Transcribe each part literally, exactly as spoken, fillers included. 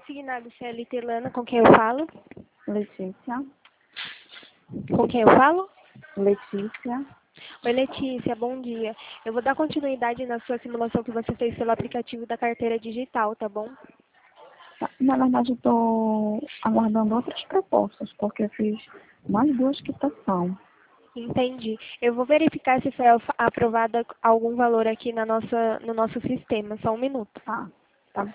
consignado C L T Lana, com quem eu falo? Letícia. Com quem eu falo? Letícia. Oi, Letícia, bom dia. Eu vou dar continuidade na sua simulação que você fez pelo aplicativo da carteira digital, tá bom? Tá, na verdade, eu estou aguardando outras propostas, porque eu fiz mais duas quitação. Entendi. Eu vou verificar se foi alfa- aprovado algum valor aqui na nossa, no nosso sistema. Só um minuto. Tá, tá.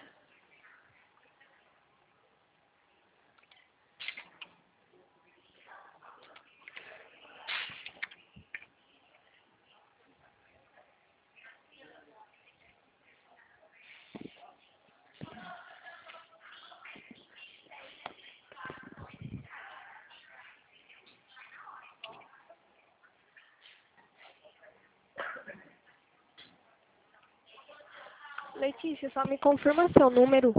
Letícia, só me confirma seu número.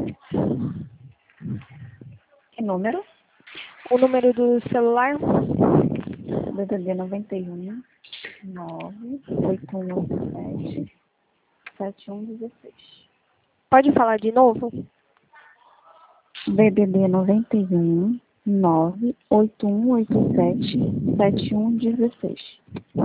Que número? O número do celular? D D D noventa e um, nove, oito um oito sete, sete um um seis. Pode falar de novo? D D D noventa e um, nove, oito um oito sete, sete um um seis.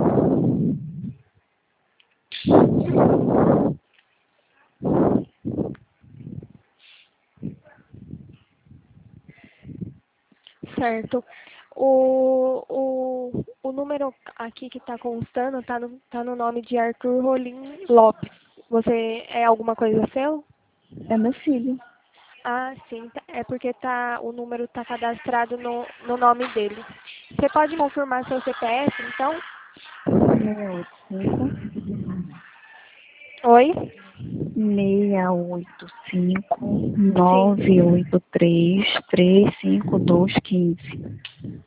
Certo. O, o, o número aqui que está constando está no, tá no nome de Arthur Rolim Lopes. Você é alguma coisa seu? É meu filho. Ah, sim. tá- É porque tá, o número está cadastrado no, no nome dele. Você pode confirmar seu C P F, então? seis oito cinco, Oi? seis oito cinco, Sim. nove oito três, três cinco dois um cinco.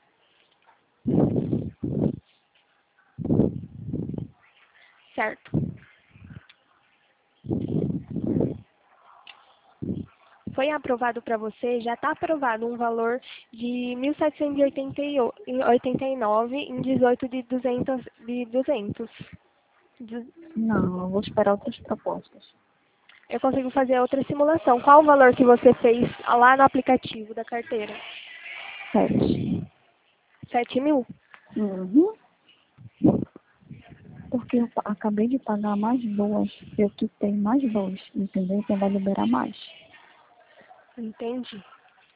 Certo. Foi aprovado para você, já está aprovado um valor de mil setecentos e e oitenta e nove em dezoito de duzentos. De duzentos. Du- Não, eu vou esperar outras propostas. Eu consigo fazer outra simulação. Qual o valor que você fez lá no aplicativo da carteira? Sete. Sete mil? Uhum. Porque eu pa- acabei de pagar mais duas. Eu quitei mais dois, entendeu? Então vai liberar mais. Entendi.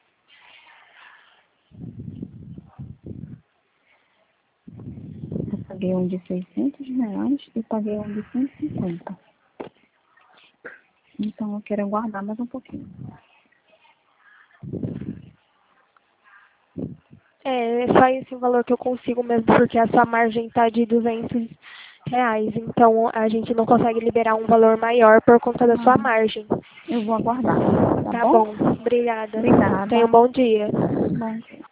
Eu paguei um de seiscentos reais e paguei um de cento e cinquenta. Então eu quero guardar mais um pouquinho. É, é só esse valor que eu consigo mesmo, porque a sua margem está de duzentos reais. Então, a gente não consegue liberar um valor maior por conta da sua Ah, margem. eu vou aguardar, tá Tá bom? bom. Obrigada. Tenha um Obrigada. bom dia. Bom dia.